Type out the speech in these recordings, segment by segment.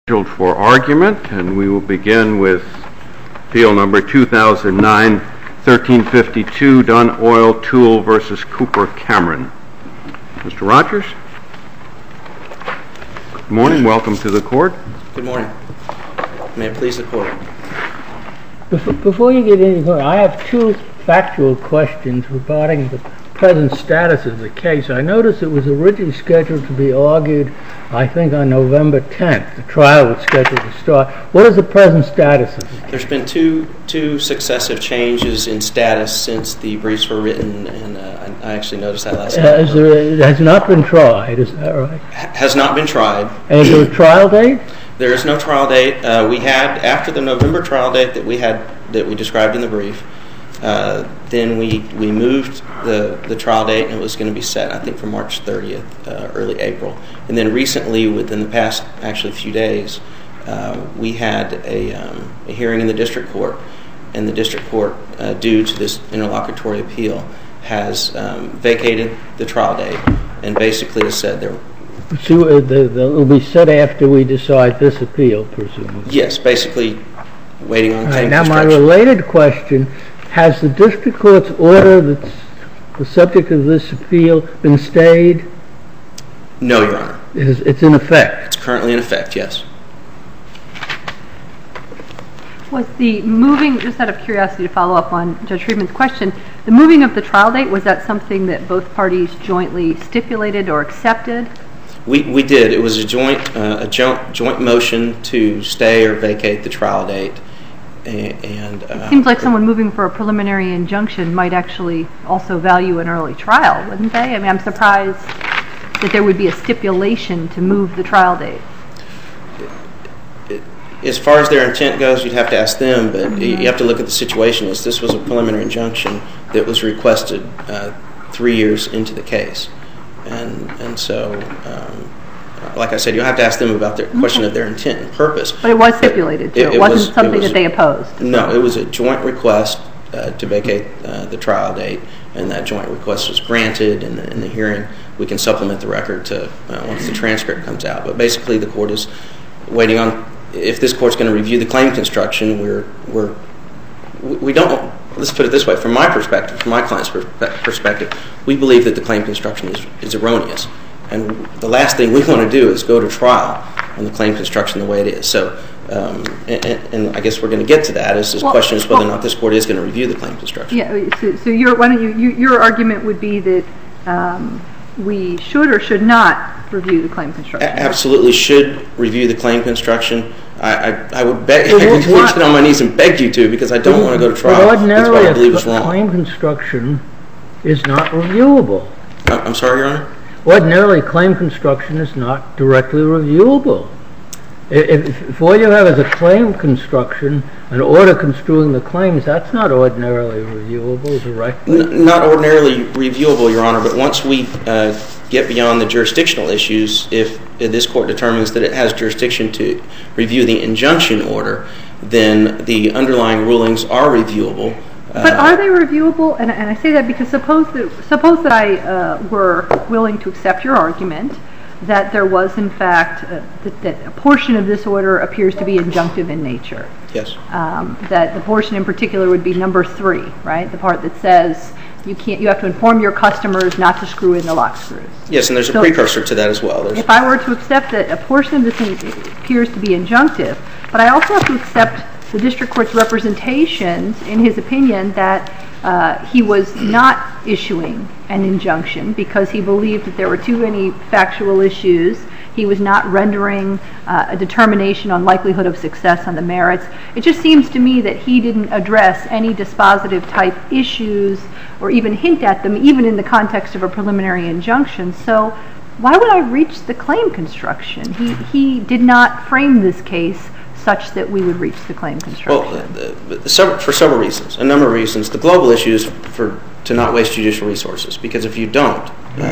For argument, and we will begin with appeal number 2009-1352, Dunn Oil Tool versus Cooper Cameron. Mr. Rogers. Good morning. Welcome to the court. Good morning. May it please the court. Before you get into it, I have two factual questions regarding the present status of the case. I noticed it was originally scheduled to be argued, I think, on November 10th. The trial was scheduled to start. What is the present status of it? There's been two successive changes in status since the briefs were written, and I actually noticed that last night. It has not been tried, is that right? Has not been tried. And is there a trial date? There is no trial date. We had, after the November trial date that we described in the brief, then we moved the trial date, and it was going to be set, I think, for March 30th, early April. And then recently, within the past actually few days, we had a hearing in the district court, and the district court, due to this interlocutory appeal, has vacated the trial date and basically has said there. So it will be set after we decide this appeal, presumably? Yes, basically waiting on claim construction. Now, my related question, has the district court's order that's the subject of this appeal been stayed? No, Your Honor. It's in effect? It's currently in effect, yes. Was the moving, just out of curiosity to follow up on Judge Friedman's question, the moving of the trial date, was that something that both parties jointly stipulated or accepted? We did. It was a joint motion to stay or vacate the trial date. And it seems like someone moving for a preliminary injunction might actually also value an early trial, wouldn't they? I mean, I'm surprised that there would be a stipulation to move the trial date. As far as their intent goes, you'd have to ask them, but you have to look at the situation as this was a preliminary injunction that was requested 3 years into the case. And so, like I said, you'll have to ask them about the question of their intent and purpose. But it was stipulated, too. It wasn't something that they opposed. No, it was a joint request to vacate the trial date, and that joint request was granted. In the hearing, we can supplement the record to once the transcript comes out. But basically, the court is waiting on, if this court's going to review the claim construction, we don't. Let's put it this way: from my perspective, from my client's perspective, we believe that the claim construction is erroneous. And the last thing we want to do is go to trial on the claim construction the way it is. So, and I guess we're going to get to that. The question is whether or not this court is going to review the claim construction. Yeah. So your argument would be that we should or should not review the claim construction? Absolutely should review the claim construction. I would beg, I would get on my knees and beg you to, because I don't want to go to trial. But ordinarily, a claim construction is not reviewable. I'm sorry, Your Honor? Ordinarily, claim construction is not directly reviewable. If all you have is a claim construction, an order construing the claims, that's not ordinarily reviewable directly. Not ordinarily reviewable, Your Honor, but once we get beyond the jurisdictional issues, if this court determines that it has jurisdiction to review the injunction order, then the underlying rulings are reviewable. But are they reviewable? And I say that because suppose that I were willing to accept your argument that there was, in fact, that a portion of this order appears to be injunctive in nature. Yes. That the portion in particular would be number 3, right? The part that says you have to inform your customers not to screw in the lock screws. Yes, and there's a precursor to that as well. If I were to accept that a portion of this appears to be injunctive, but I also have to accept the district court's representations in his opinion that he was not issuing an injunction because he believed that there were too many factual issues. He was not rendering a determination on likelihood of success on the merits. It just seems to me that he didn't address any dispositive type issues or even hint at them, even in the context of a preliminary injunction. So why would I reach the claim construction? He did not frame this case such that we would reach the claim construction. Well, for several reasons, a number of reasons. The global issue is to not waste judicial resources, because if you don't,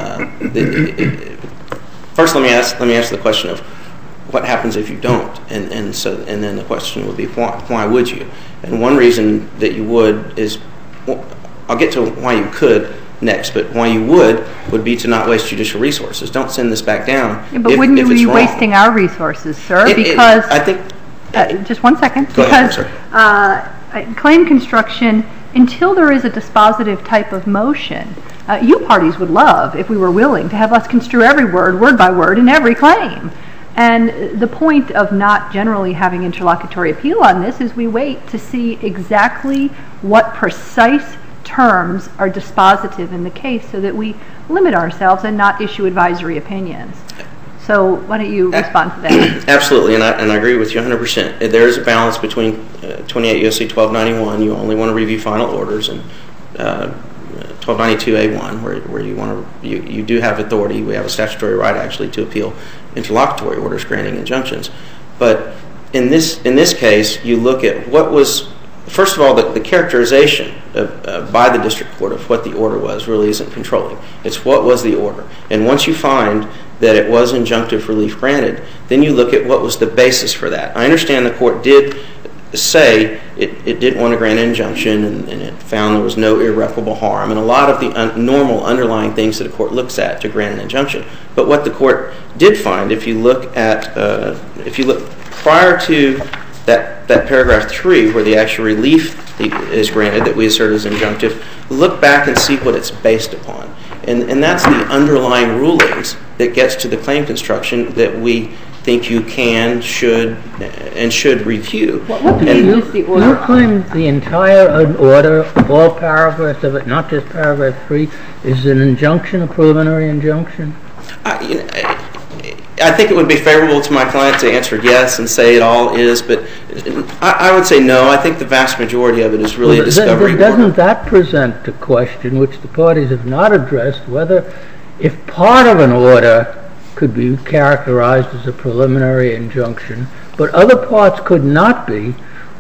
first let me ask the question of what happens if you don't, and then the question would be why would you? And one reason that you would is, well, I'll get to why you could, next. But why you would be to not waste judicial resources. Don't send this back down. Yeah, but wouldn't you be wasting our resources, sir? Because I think. Just 1 second. Go ahead, Because claim construction, until there is a dispositive type of motion, you parties would love, if we were willing, to have us construe every word by word, in every claim. And the point of not generally having interlocutory appeal on this is we wait to see exactly what precise terms are dispositive in the case so that we limit ourselves and not issue advisory opinions. So why don't you respond to that? Absolutely, and I agree with you 100%. There is a balance between 28 U.S.C. 1291, you only want to review final orders, and 1292A1, where you do have authority. We have a statutory right actually to appeal interlocutory orders granting injunctions. But in this case, you look at what was, first of all, the characterization by the district court of what the order was really isn't controlling. It's what was the order. And once you find that it was injunctive relief granted, then you look at what was the basis for that. I understand the court did say it didn't want to grant an injunction, and it found there was no irreparable harm, and a lot of the normal underlying things that a court looks at to grant an injunction. But what the court did find, if you look prior to that paragraph 3, where the actual relief is granted that we assert as injunctive, look back and see what it's based upon. And that's the underlying rulings that gets to the claim construction that we think you can, should review. What do you claim the entire order, all paragraphs of it, not just paragraph 3, is an injunction, a preliminary injunction? I think it would be favorable to my client to answer yes and say it all is, but I would say no. I think the vast majority of it is really a discovery order. Doesn't that present the question, which the parties have not addressed, whether if part of an order could be characterized as a preliminary injunction, but other parts could not be,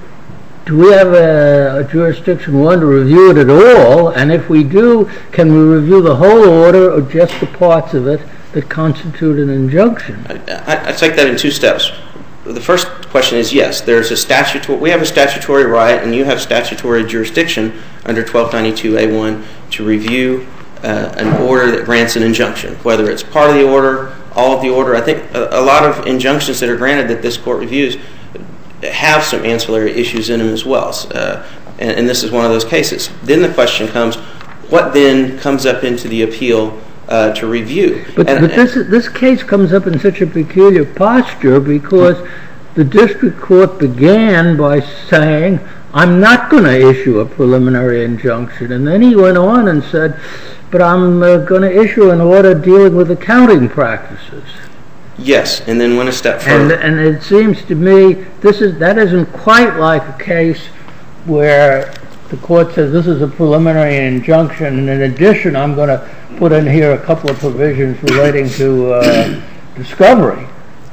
do we have a jurisdiction, one, to review it at all? And if we do, can we review the whole order or just the parts of it that constitute an injunction? I take that in 2 steps. The first question is yes, we have a statutory right, and you have statutory jurisdiction under 1292A1 to review an order that grants an injunction, whether it's part of the order, all of the order. I think a lot of injunctions that are granted that this court reviews have some ancillary issues in them as well, and this is one of those cases. Then the question comes, what then comes up into the appeal to review? But this case comes up in such a peculiar posture because the district court began by saying, I'm not going to issue a preliminary injunction, and then he went on and said, but I'm going to issue an order dealing with accounting practices. Yes, and then went a step further. And it seems to me that isn't quite like a case where the court says this is a preliminary injunction, and in addition I'm going to put in here a couple of provisions relating to discovery.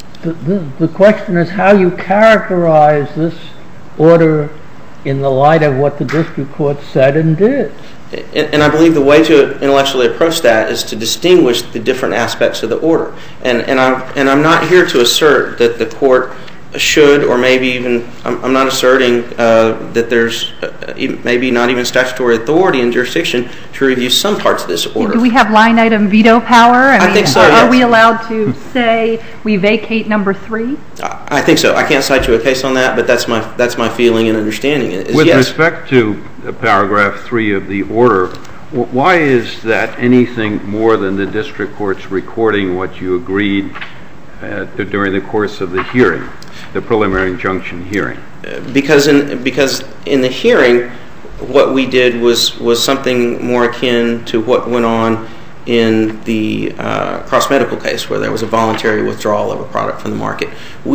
The question is how you characterize this order in the light of what the district court said and did. And I believe the way to intellectually approach that is to distinguish the different aspects of the order. And I'm not here to assert that the court should, or maybe even, I'm not asserting that there's maybe not even statutory authority in jurisdiction to review some parts of this order. Do we have line item veto power? I think so, Are yes. we allowed to say we vacate number 3? I think so. I can't cite you a case on that, but that's my feeling and understanding. With respect to paragraph 3 of the order, why is that anything more than the district court's recording what you agreed during the course of the hearing, the preliminary injunction hearing? Because in the hearing, what we did was something more akin to what went on in the cross-medical case, where there was a voluntary withdrawal of a product from the market.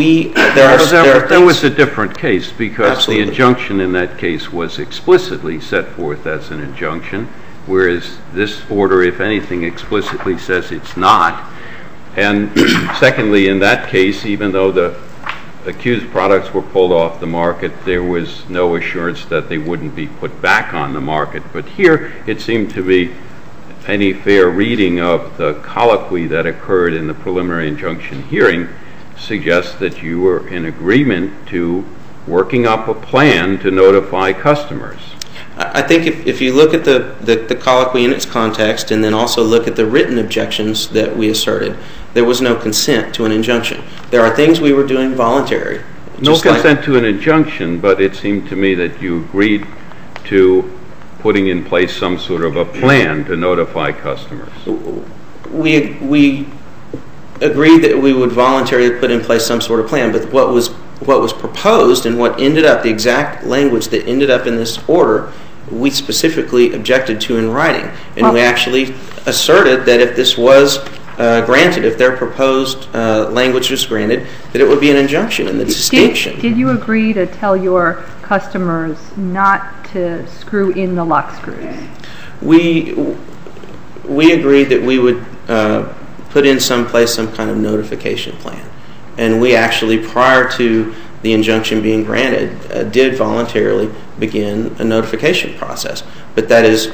That was a different case, because Absolutely. The injunction in that case was explicitly set forth as an injunction, whereas this order, if anything, explicitly says it's not. And secondly, in that case, even though the accused products were pulled off the market, there was no assurance that they wouldn't be put back on the market. But here, it seemed to be any fair reading of the colloquy that occurred in the preliminary injunction hearing suggests that you were in agreement to working up a plan to notify customers. I think if you look at the colloquy in its context and then also look at the written objections that we asserted, there was no consent to an injunction. There are things we were doing voluntary. No consent to an injunction, but it seemed to me that you agreed to putting in place some sort of a plan to notify customers. We agreed that we would voluntarily put in place some sort of plan, but what was proposed and what ended up, the exact language that ended up in this order, we specifically objected to in writing. And we actually asserted that if this was granted, if their proposed language was granted, that it would be an injunction. And the distinction... Did you agree to tell your customers not to screw in the lock screws? We agreed that we would put in some kind of notification plan. And we actually, prior to the injunction being granted, did voluntarily begin a notification process. But that is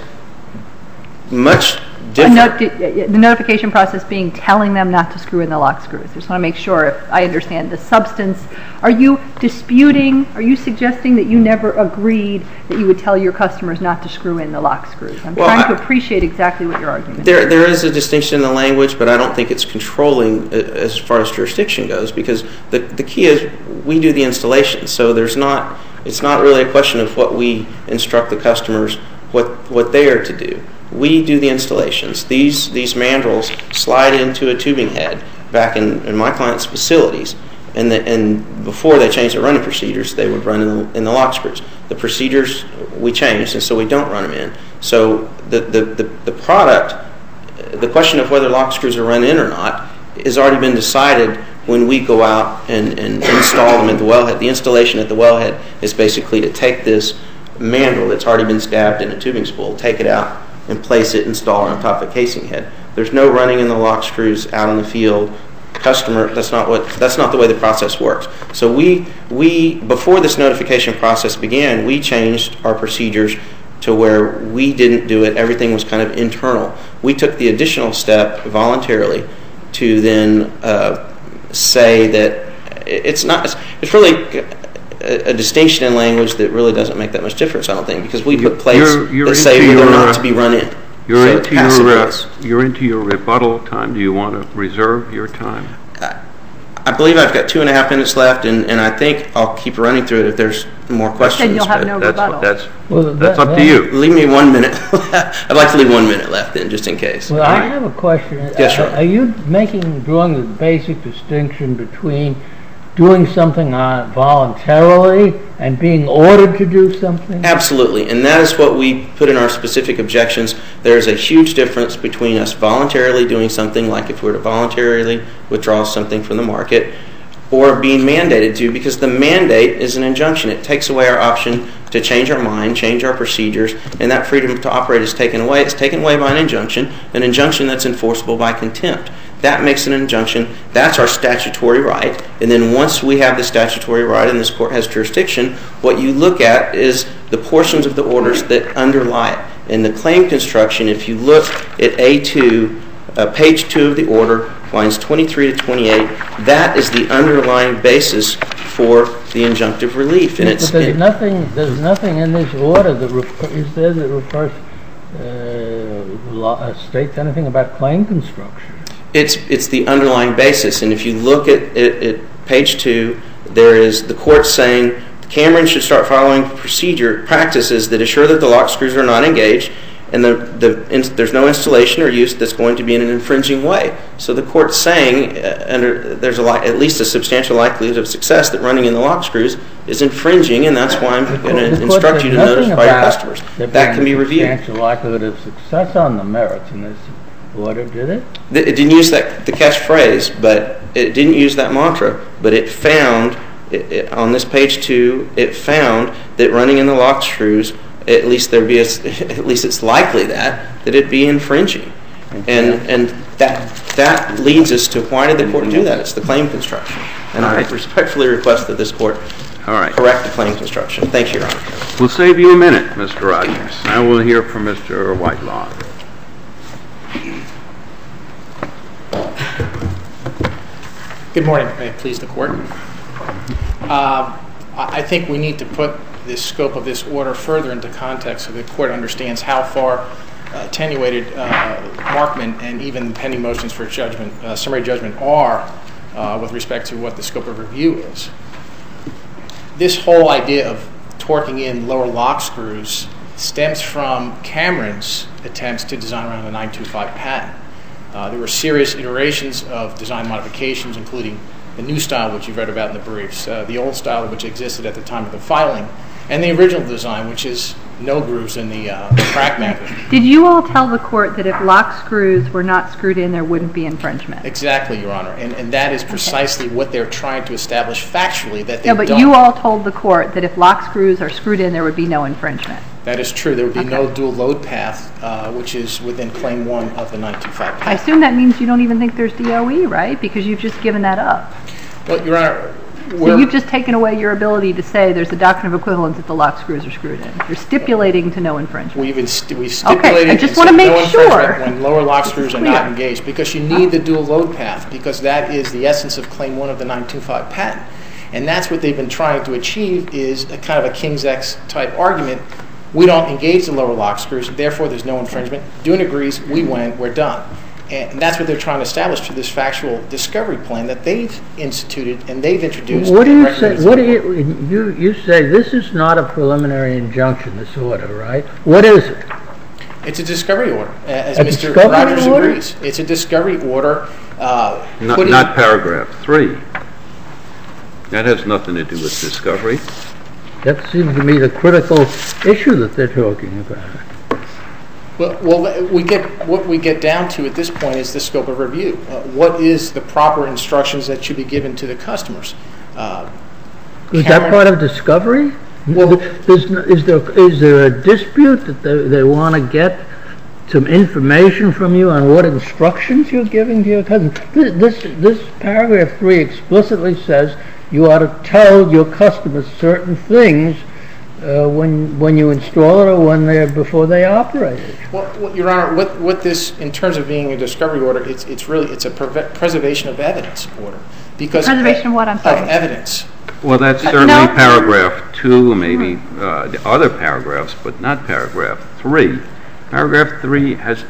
much different. The notification process being telling them not to screw in the lock screws. I just want to make sure if I understand the substance. Are you disputing, are you suggesting that you never agreed that you would tell your customers not to screw in the lock screws? I'm trying to appreciate exactly what your argument is. There is a distinction in the language, but I don't think it's controlling as far as jurisdiction goes, because the key is we do the installation. So it's not really a question of what we instruct the customers, what they are to do. We do the installations. These mandrels slide into a tubing head back in my client's facilities, and before they changed the running procedures, they would run in the lock screws. The procedures we changed, and so we don't run them in. So the product, the question of whether lock screws are run in or not, has already been decided when we go out and install them at the wellhead. The installation at the wellhead is basically to take this mandrel that's already been stabbed in a tubing spool, take it out, and place it, install it on top of the casing head. There's no running in the lock screws out in the field. Customer, that's not the way the process works. So we before this notification process began, we changed our procedures to where we didn't do it. Everything was kind of internal. We took the additional step voluntarily to then say that it's really a distinction in language that really doesn't make that much difference, I don't think, because we put plates that say they're not to be run in. You're into your rebuttal time. Do you want to reserve your time? I believe I've got 2.5 minutes left, and I think I'll keep running through it if there's more questions. Then you'll have no rebuttal. That's up to you. Leave me 1 minute. I'd like to leave 1 minute left then, just in case. Well, I have a question. Yes, sure. Are you drawing the basic distinction between doing something voluntarily and being ordered to do something? Absolutely, and that is what we put in our specific objections. There's a huge difference between us voluntarily doing something, like if we were to voluntarily withdraw something from the market, or being mandated to, because the mandate is an injunction. It takes away our option to change our mind, change our procedures, and that freedom to operate is taken away. It's taken away by an injunction that's enforceable by contempt. That makes an injunction. That's our statutory right. And then once we have the statutory right and this court has jurisdiction, what you look at is the portions of the orders that underlie it. In the claim construction, if you look at A2, page 2 of the order, lines 23 to 28, that is the underlying basis for the injunctive relief. And but there's nothing in this order that states anything about claim construction. It's the underlying basis, and if you look at page 2, there is the court saying Cameron should start following practices that assure that the lock screws are not engaged, and there's no installation or use that's going to be in an infringing way. So the court's saying there's at least a substantial likelihood of success that running in the lock screws is infringing, and that's why I'm going to instruct you to notify your customers. That can be reviewed. Substantial likelihood of success on the merits in this order, did it? It didn't use the catchphrase, but it didn't use that mantra, but it found, on this page 2, it found that running in the lock screws, at least it's likely that it'd be infringing. And that leads us to, why did the court do that? It's the claim construction. And I respectfully request that this court correct the claim construction. Thank you, Your Honor. We'll save you a minute, Mr. Rogers. Now we'll hear from Mr. Whitelaw. Good morning. May it please the court. I think we need to put this scope of this order further into context so the court understands how far attenuated Markman and even pending motions for judgment, summary judgment are with respect to what the scope of review is. This whole idea of torquing in lower lock screws stems from Cameron's attempts to design around the 925 patent. There were serious iterations of design modifications, including the new style, which you've read about in the briefs, the old style, which existed at the time of the filing, and the original design, which is no grooves in the crack method. Did you all tell the court that if lock screws were not screwed in, there wouldn't be infringement? Exactly, Your Honor, and that is precisely what they're trying to establish factually, that they've but done. you all told the court that if lock screws are screwed in, there would be no infringement. That is true. There would be no dual load path, which is within Claim 1 of the 925 patent. I assume that means you don't even think there's DOE, right? Because you've just given that up. Well, Your Honor, so you've just taken away your ability to say there's a doctrine of equivalence if the lock screws are screwed in. You're stipulating to no infringement. We stipulated I just want to make sure when lower lock screws are not engaged, because you need the dual load path, because that is the essence of Claim 1 of the 925 patent. And that's what they've been trying to achieve, is a kind of a King's X type argument. We don't engage the lower lock screws, therefore there's no infringement. Dune agrees, we win, we're done. And that's what they're trying to establish through this factual discovery plan that they've instituted and they've introduced. What do you say? What do you say? This is not a preliminary injunction, this order, right? What is it? It's a discovery order, as A Mr. discovery Rogers order? agrees. It's a discovery order. Not paragraph 3. That has nothing to do with discovery. That seems to me the critical issue that they're talking about. Well, what we get down to at this point is the scope of review. What is the proper instructions that should be given to the customers? Is that part of discovery? Well, is there a dispute that they want to get some information from you on what instructions you're giving to your customers? This paragraph 3 explicitly says you ought to tell your customers certain things when you install it or before they operate it. Well, Your Honor, what this, in terms of being a discovery order, it's a preservation of evidence order. Because preservation of what? I'm sorry. Of evidence. Well, that's certainly paragraph 2, maybe the other paragraphs, but not paragraph 3. Paragraph 3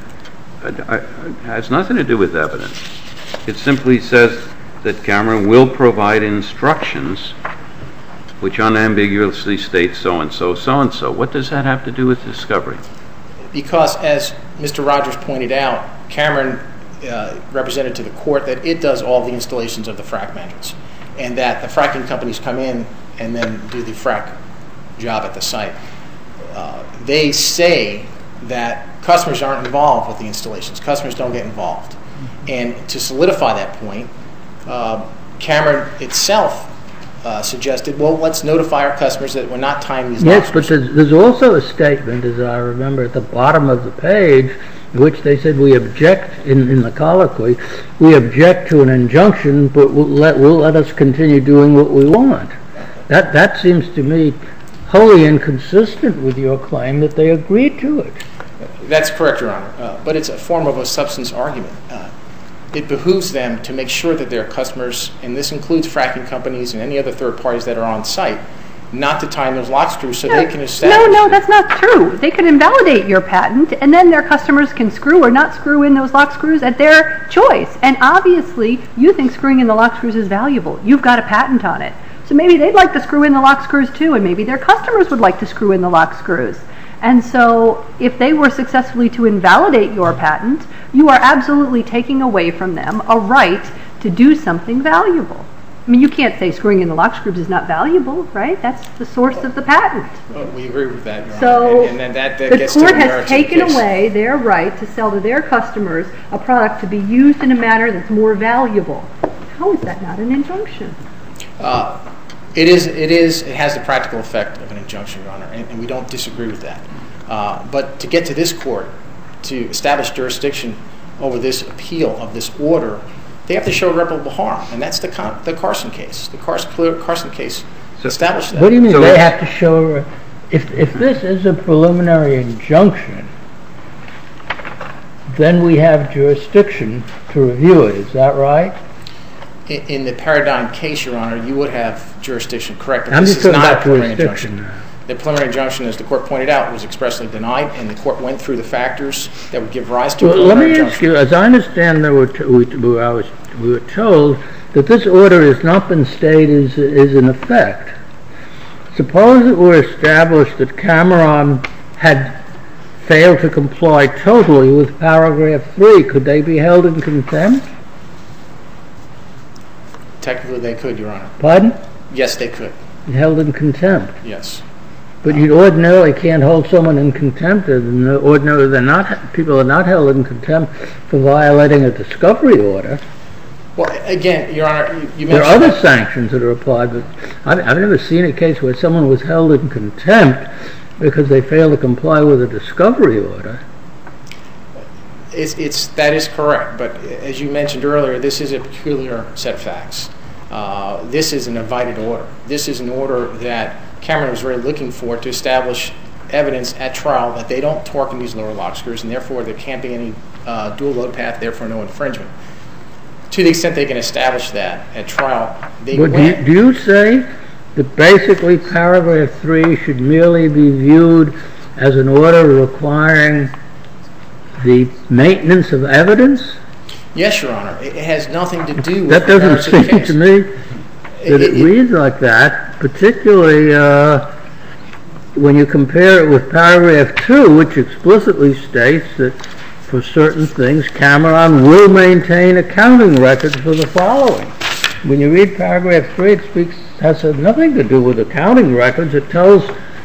has nothing to do with evidence. It simply says that Cameron will provide instructions which unambiguously states so-and-so, so-and-so. What does that have to do with discovery? Because, as Mr. Rogers pointed out, Cameron represented to the court that it does all the installations of the frac modules, and that the fracking companies come in and then do the frac job at the site. They say that customers aren't involved with the installations. Customers don't get involved. And to solidify that point, Cameron itself suggested, well, let's notify our customers that we're not tying these Yes, boxes. but there's also a statement, as I remember, at the bottom of the page, in which they said we object, in the colloquy, we object to an injunction, but will let us continue doing what we want. That seems to me wholly inconsistent with your claim that they agreed to it. That's correct, Your Honor, but it's a form of a substance argument. It behooves them to make sure that their customers, and this includes fracking companies and any other third parties that are on site, not to tie in those lock screws so they can establish... No, that's not true. They could invalidate your patent, and then their customers can screw or not screw in those lock screws at their choice. And obviously, you think screwing in the lock screws is valuable. You've got a patent on it. So maybe they'd like to screw in the lock screws too, and maybe their customers would like to screw in the lock screws. And so if they were successfully to invalidate your patent, you are absolutely taking away from them a right to do something valuable. I mean, you can't say screwing in the lock screws is not valuable, right? That's the source of the patent. We agree with that, Your Honor. So and then that the gets to court the has merits of the taken case. away their right to sell to their customers a product to be used in a manner that's more valuable. How is that not an injunction? It has the practical effect of an injunction, Your Honor, and we don't disagree with that. But to get to this court, to establish jurisdiction over this appeal of this order, they have to show irreparable harm, and that's the Carson case. The Carson case established that. What do you mean they have to show? If this is a preliminary injunction, then we have jurisdiction to review it. Is that right? In the Paradigm case, Your Honor, you would have jurisdiction, correct? I'm just talking about jurisdiction. The preliminary injunction, as the court pointed out, was expressly denied, and the court went through the factors that would give rise to a preliminary injunction. Let me ask you, as I understand, we were told that this order has not been stayed is in effect. Suppose it were established that Cameron had failed to comply totally with paragraph 3. Could they be held in contempt? Technically, they could, Your Honor. Pardon? Yes, they could. Held in contempt. Yes. But you ordinarily can't hold someone in contempt. Ordinarily, people are not held in contempt for violating a discovery order. Well, again, Your Honor, you mentioned... There are other sanctions that are applied, but I've never seen a case where someone was held in contempt because they failed to comply with a discovery order. That is correct, but as you mentioned earlier, this is a peculiar set of facts. This is an invited order. This is an order that Cameron was really looking for to establish evidence at trial that they don't torque in these lower lock screws, and therefore there can't be any dual load path, therefore no infringement. To the extent they can establish that at trial, they win. Do you say that basically paragraph 3 should merely be viewed as an order requiring the maintenance of evidence? Yes, Your Honor. It has nothing to do with that. Doesn't seem to me that it reads like that, particularly when you compare it with paragraph 2, which explicitly states that for certain things, Cameron will maintain accounting records for the following. When you read paragraph 3, it has nothing to do with accounting records. It tells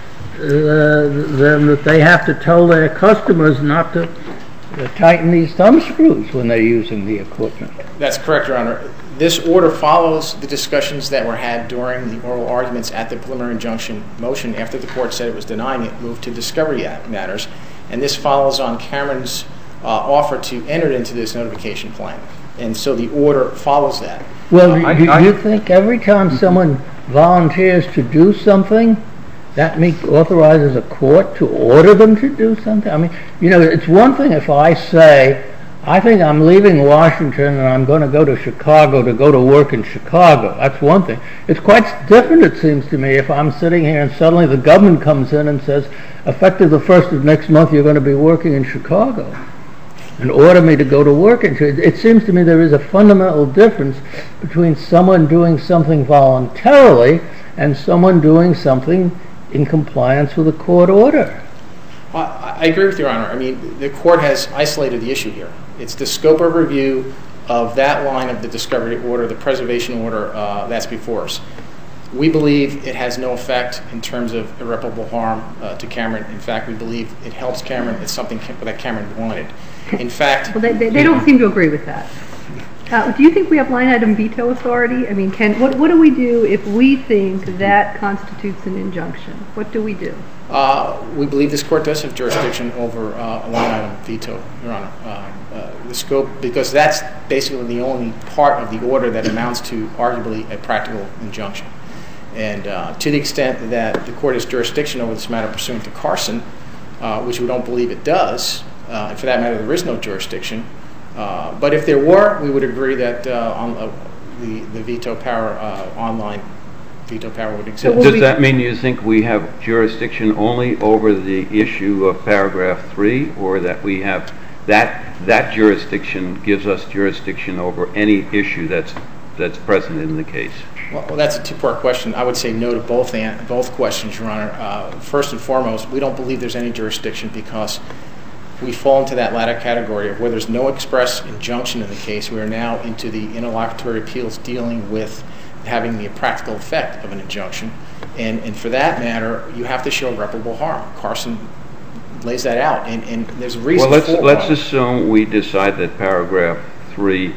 them that they have to tell their customers not to tighten these thumb screws when they're using the equipment. That's correct, Your Honor. This order follows the discussions that were had during the oral arguments at the preliminary injunction motion after the court said it was denying it, moved to discovery matters, and this follows on Cameron's offer to enter into this notification plan. And so the order follows that. Well, do you think every time someone volunteers to do something, that authorizes a court to order them to do something? I mean, it's one thing if I say, I think I'm leaving Washington and I'm going to go to Chicago to go to work in Chicago. That's one thing. It's quite different, it seems to me, if I'm sitting here and suddenly the government comes in and says, effective the 1st of next month, you're going to be working in Chicago, and order me to go to work. It seems to me there is a fundamental difference between someone doing something voluntarily and someone doing something in compliance with a court order. I agree with Your Honor. I mean, the court has isolated the issue here. It's the scope of review of that line of the discovery order, the preservation order that's before us. We believe it has no effect in terms of irreparable harm to Cameron. In fact, we believe it helps Cameron. It's something that Cameron wanted. In fact... Well, they don't seem to agree with that. Do you think we have line item veto authority? I mean, what do we do if we think that constitutes an injunction? What do we do? We believe this court does have jurisdiction over a line item veto, Your Honor. The scope, because that's basically the only part of the order that amounts to arguably a practical injunction. And to the extent that the court has jurisdiction over this matter pursuant to Carson, which we don't believe it does, and for that matter there is no jurisdiction, but if there were, we would agree that the veto power, online veto power would exist. Does that mean you think we have jurisdiction only over the issue of paragraph 3, or that we have that jurisdiction gives us jurisdiction over any issue that's present in the case? Well, that's a two-part question. I would say no to both questions, Your Honor. First and foremost, we don't believe there's any jurisdiction because we fall into that latter category of where there's no express injunction in the case. We are now into the interlocutory appeals dealing with having the practical effect of an injunction. And for that matter, you have to show irreparable harm. Carson lays that out, and there's a reason for it. Well, let's assume we decide that paragraph 3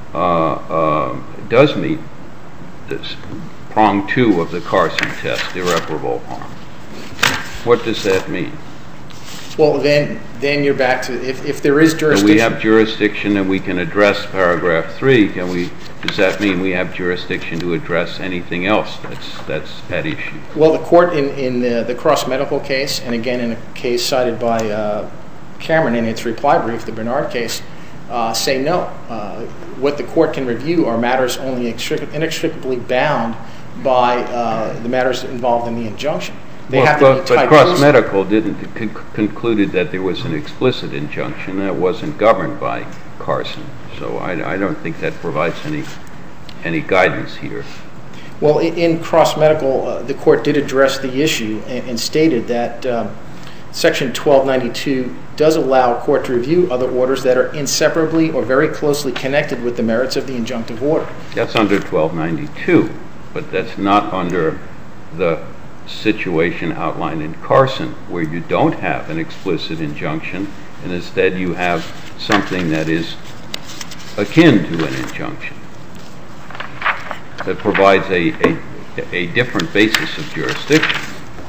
does meet this prong 2 of the Carson test, irreparable harm. What does that mean? Well, then you're back to if there is jurisdiction. So we have jurisdiction and we can address paragraph 3. Does that mean we have jurisdiction to address anything else that's at issue? Well, the court in the Cross Medical case, and again in a case cited by Cameron in its reply brief, the Bernard case, say no. What the court can review are matters only inextricably bound by the matters involved in the injunction. They have to be tied But Cross closely. Medical concluded that there was an explicit injunction that wasn't governed by Carson. So I don't think that provides any guidance here. Well, in Cross Medical, the court did address the issue and stated that Section 1292 does allow a court to review other orders that are inseparably or very closely connected with the merits of the injunctive order. That's under 1292, but that's not under the situation outlined in Carson, where you don't have an explicit injunction, and instead you have something that is akin to an injunction that provides a different basis of jurisdiction.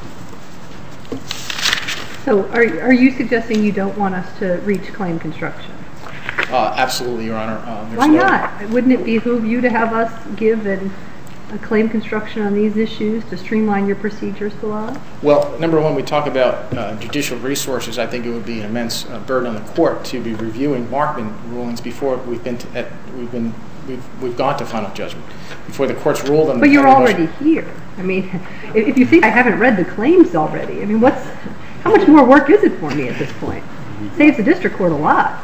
So are you suggesting you don't want us to reach claim construction? Absolutely, Your Honor. Why not? Wouldn't it behoove you to have us give a claim construction on these issues to streamline your procedures below? Well, number one, we talk about judicial resources. I think it would be an immense burden on the court to be reviewing Markman rulings before we've gone to final judgment, before the court's ruled on the. But you're already here. I mean, if you think I haven't read the claims already, I mean, how much more work is it for me at this point? It saves the district court a lot.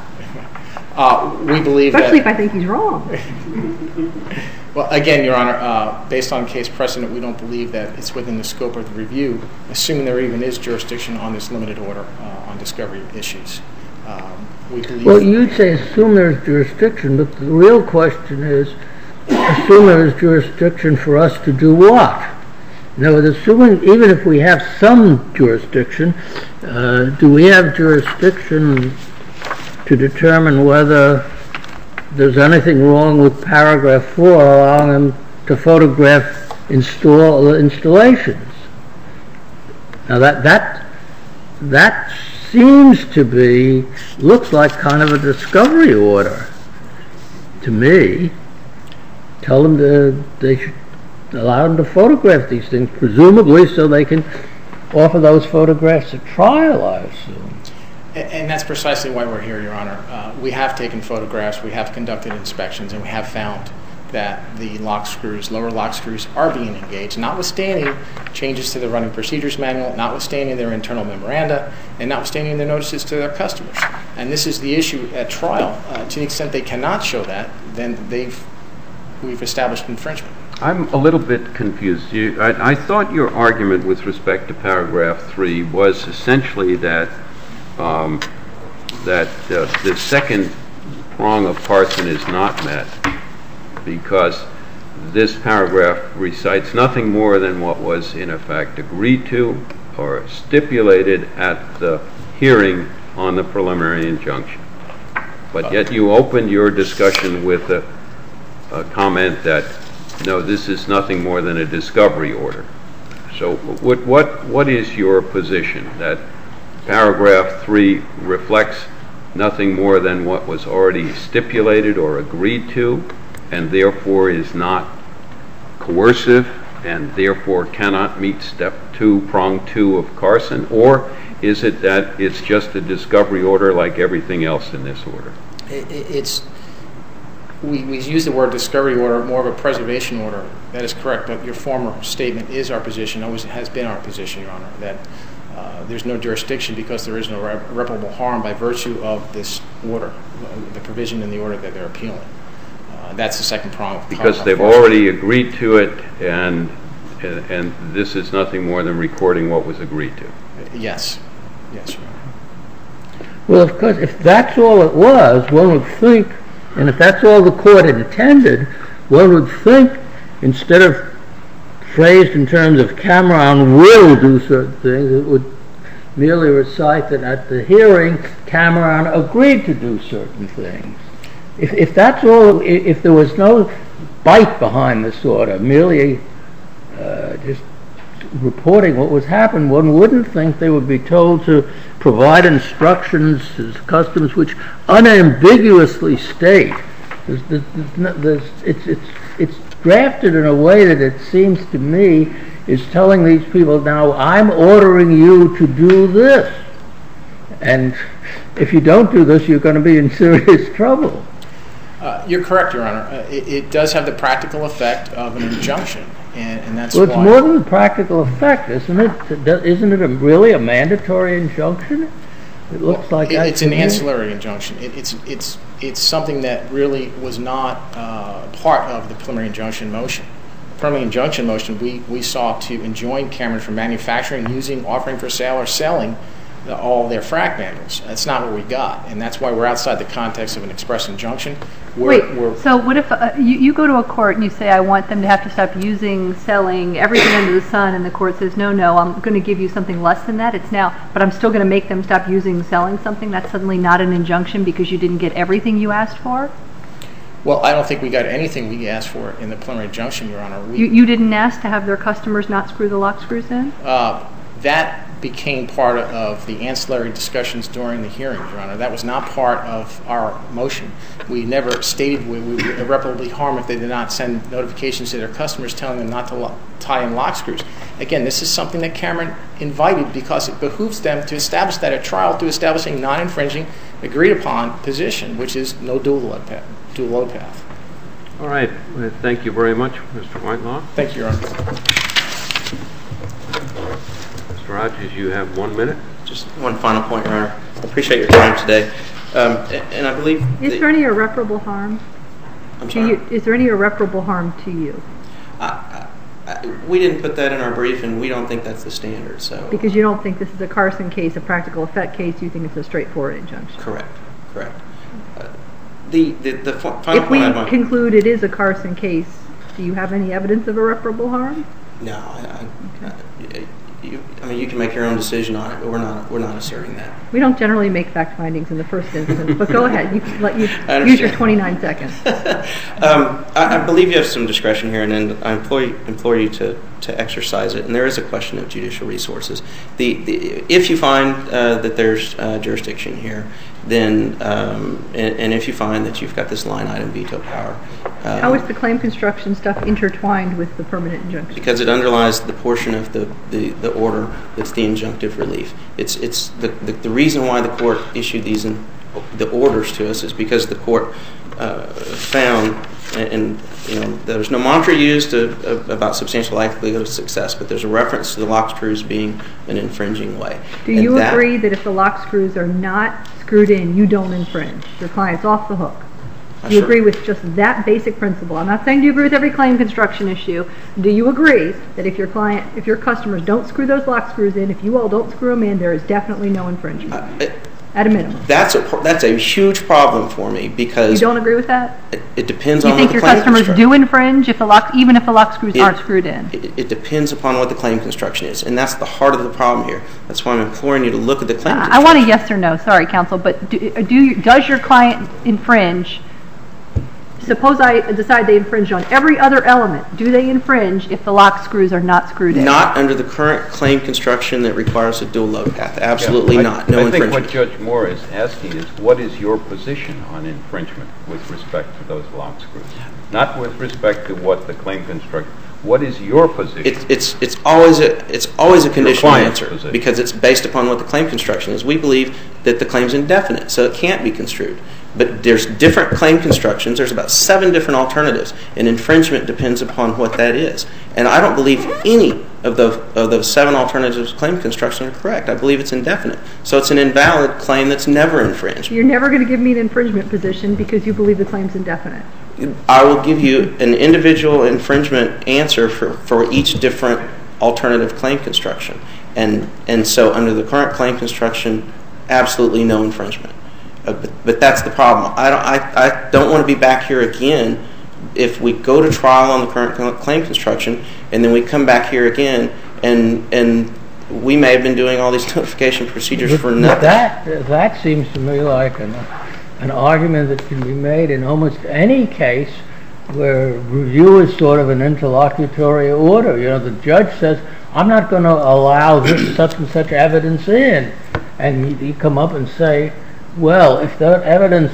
We believe especially if I think he's wrong. Well, again, Your Honor, based on case precedent, we don't believe that it's within the scope of the review, assuming there even is jurisdiction on this limited order on discovery issues. Well, you'd say assume there's jurisdiction, but the real question is, assume there's jurisdiction for us to do what? No, assuming even if we have some jurisdiction, do we have jurisdiction to determine whether there's anything wrong with paragraph 4 allowing them to photograph installations? Now that seems to be, looks like kind of a discovery order to me. Tell them they should allow them to photograph these things, presumably so they can offer those photographs at trial, I assume. And that's precisely why we're here, Your Honor. We have taken photographs, we have conducted inspections, and we have found that the lower lock screws are being engaged, notwithstanding changes to the running procedures manual, notwithstanding their internal memoranda, and notwithstanding their notices to their customers. And this is the issue at trial. To the extent they cannot show that, then we've established infringement. I'm a little bit confused. I thought your argument with respect to paragraph 3 was essentially that the second prong of Carson is not met because this paragraph recites nothing more than what was in effect agreed to or stipulated at the hearing on the preliminary injunction. But yet you opened your discussion with a comment that, no, this is nothing more than a discovery order. So what is your position? That paragraph 3 reflects nothing more than what was already stipulated or agreed to, and therefore is not coercive, and therefore cannot meet step 2, prong 2 of Carson? Or is it that it's just a discovery order like everything else in this order? We use the word discovery order, more of a preservation order. That is correct, but your former statement is our position, always has been our position, Your Honor, that there's no jurisdiction because there is no irreparable harm by virtue of this order, the provision in the order that they're appealing. That's the second prong. Because they've already agreed to it, and this is nothing more than recording what was agreed to. Yes. Yes, Your Honor. Well, of course, if that's all it was, one would think, and if that's all the court intended, one would think, instead of phrased in terms of Cameron will do certain things, it would merely recite that at the hearing, Cameron agreed to do certain things. If that's all, if there was no bite behind this order, merely just reporting what was happening, one wouldn't think they would be told to provide instructions as customs which unambiguously state. It's drafted in a way that it seems to me is telling these people, now I'm ordering you to do this, and if you don't do this, you're going to be in serious trouble. You're correct, Your Honor. It does have the practical effect of an injunction, and that's Well, why. it's more than the practical effect, isn't it? Isn't it really a mandatory injunction? It looks like that. It's an ancillary injunction. It's something that really was not part of the preliminary injunction motion. Preliminary injunction motion, we sought to enjoin Cameron from manufacturing, using, offering for sale, or selling all their frac manuals. That's not what we got, and that's why we're outside the context of an express injunction. So what if you go to a court and you say, I want them to have to stop using, selling, everything under the sun, and the court says, no, I'm going to give you something less than that. It's now, but I'm still going to make them stop using, selling something. That's suddenly not an injunction because you didn't get everything you asked for? Well, I don't think we got anything we asked for in the preliminary injunction, Your Honor. You didn't ask to have their customers not screw the lock screws in? That became part of the ancillary discussions during the hearing, Your Honor. That was not part of our motion. We never stated we would irreparably harm if they did not send notifications to their customers telling them not to tie in lock screws. Again, this is something that Cameron invited because it behooves them to establish that at trial through establishing non-infringing, agreed-upon position, which is no dual load path. All right. Well, thank you very much, Mr. Whitelaw. Thank you, Your Honor. Mr. Rogers, you have 1 minute. Just one final point, Your Honor. I appreciate your time today. And I believe... Is there any irreparable harm? I'm sorry? Is there any irreparable harm to you? We didn't put that in our brief, and we don't think that's the standard. So Because you don't think this is a Carson case, a practical effect case, you think it's a straightforward injunction? Correct. The final If we point I want... conclude it is a Carson case, do you have any evidence of irreparable harm? No. You can make your own decision on it, but we're not asserting that. We don't generally make fact findings in the first instance, but go ahead. Use your 29 seconds. I believe you have some discretion here, and then I implore you to exercise it. And there is a question of judicial resources. If you find that there's jurisdiction here, then and if you find that you've got this line item veto power. How is the claim construction stuff intertwined with the permanent injunction? Because it underlies the portion of the order that's the injunctive relief. It's the reason why the court issued the orders to us is because the court found, and there's no mantra used about substantial likelihood of success, but there's a reference to the lock screws being an infringing way. Do you agree that if the lock screws are not screwed in, you don't infringe? Your client's off the hook. Do you agree with just that basic principle? I'm not saying do you agree with every claim construction issue. Do you agree that if your customers don't screw those lock screws in, if you all don't screw them in, there is definitely no infringement? At a minimum. That's a huge problem for me because... You don't agree with that? It depends on what the claim construction... You think your customers do infringe even if the lock screws aren't screwed in? It depends upon what the claim construction is, and that's the heart of the problem here. That's why I'm imploring you to look at the claim construction. I want a yes or no. Sorry, counsel, but does your client infringe? Suppose I decide they infringe on every other element. Do they infringe if the lock screws are not screwed in? Not under the current claim construction that requires a dual load path. Absolutely not. No infringement. I think what Judge Moore is asking is, what is your position on infringement with respect to those lock screws? Not with respect to what the claim construction. What is your position? It's always a conditional answer because it's based upon what the claim construction is. We believe that the claim's indefinite, so it can't be construed. But there's different claim constructions. There's about 7 different alternatives, and infringement depends upon what that is. And I don't believe any of those 7 alternatives of claim construction are correct. I believe it's indefinite. So it's an invalid claim that's never infringed. You're never going to give me an infringement position because you believe the claim's indefinite. I will give you an individual infringement answer for each different alternative claim construction. And so under the current claim construction, absolutely no infringement. But that's the problem. I don't want to be back here again if we go to trial on the current claim construction and then we come back here again and we may have been doing all these notification procedures for nothing. That seems to me like an argument that can be made in almost any case where review is sort of an interlocutory order. The judge says, I'm not going to allow this such and such evidence in. And you come up and say, well, if that evidence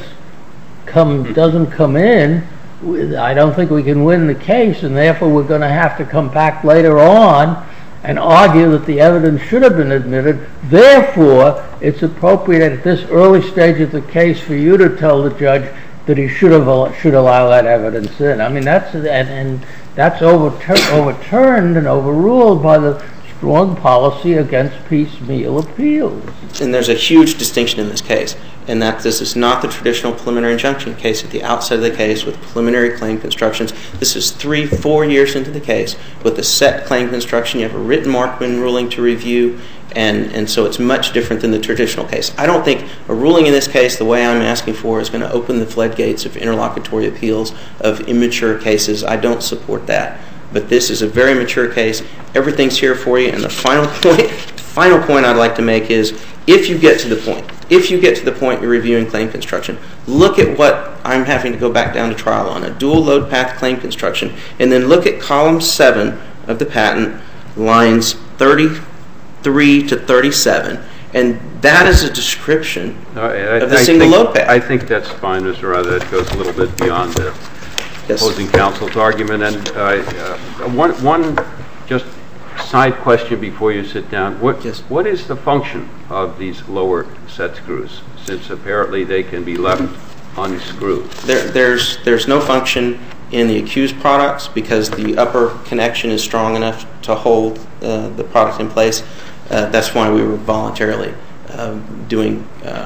doesn't come in, I don't think we can win the case, and therefore we're going to have to come back later on and argue that the evidence should have been admitted. Therefore, it's appropriate at this early stage of the case for you to tell the judge that he should allow that evidence in. I mean, and that's overturned and overruled by the strong policy against piecemeal appeals. And there's a huge distinction in this case, in that this is not the traditional preliminary injunction case at the outset of the case with preliminary claim constructions. This is 3-4 years into the case with a set claim construction. You have a written Markman ruling to review, and so it's much different than the traditional case. I don't think a ruling in this case, the way I'm asking for, is going to open the floodgates of interlocutory appeals of immature cases. I don't support that. But this is a very mature case. Everything's here for you. And the final point I'd like to make is, if you get to the point you're reviewing claim construction, look at what I'm having to go back down to trial on, a dual load path claim construction, and then look at column 7 of the patent, lines 33 to 37, and that is a description of the single load path. I think that's fine, Mr. Rather. That goes a little bit beyond the opposing counsel's argument. And one just side question before you sit down. What is the function of these lower set screws, since apparently they can be left unscrewed? There's no function in the accused products because the upper connection is strong enough to hold the product in place. That's why we were voluntarily doing,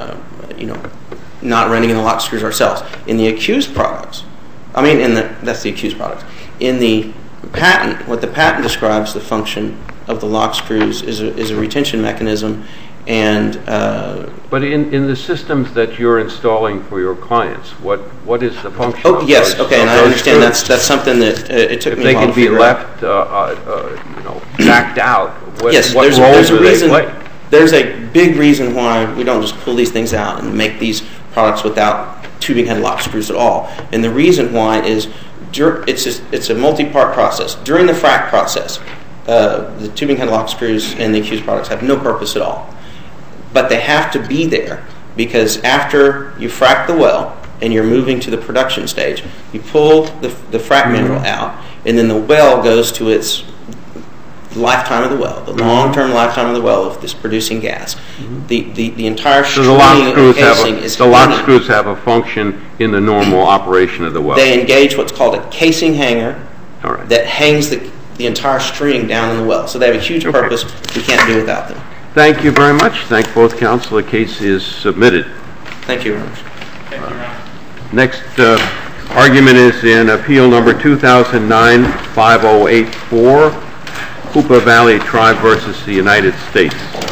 not running in the lock screws ourselves. In the accused products, that's the accused products. In the patent, what the patent describes the function of the lock screws is a retention mechanism, and but in the systems that you're installing for your clients, what is the function? Oh yes, okay, and I understand that's something that it took me a while to figure out. If they can be left backed out, what there's role do they play? There's a big reason why we don't just pull these things out and make these products without tubing head lock screws at all. And the reason why is it's a multi-part process. During the frac process, the tubing head lock screws and the accused products have no purpose at all. But they have to be there because after you frac the well and you're moving to the production stage, you pull the frac mineral out, and then the well goes to its lifetime of the well, the long-term lifetime of the well of this producing gas. The entire string of casing is the lock screws have a function in the normal operation of the well. They engage what's called a casing hanger that hangs the entire string down in the well. So they have a huge purpose. We can't do without them. Thank you very much. Thank both counsel. The case is submitted. Thank you very much. Thank you, Your Honor. Next argument is in appeal number 2009-5084, Hoopa Valley Tribe versus the United States.